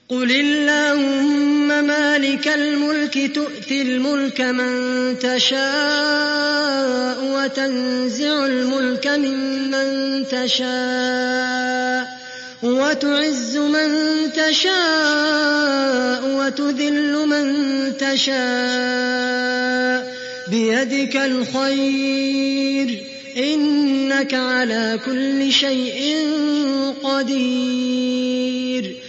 قل اللهم مالك الملك تؤتي الملك من تشاء وتنزع الملك ممن تشاء وتعز من تشاء وتذل من تشاء بيدك الخير إنك على كل شيء قدير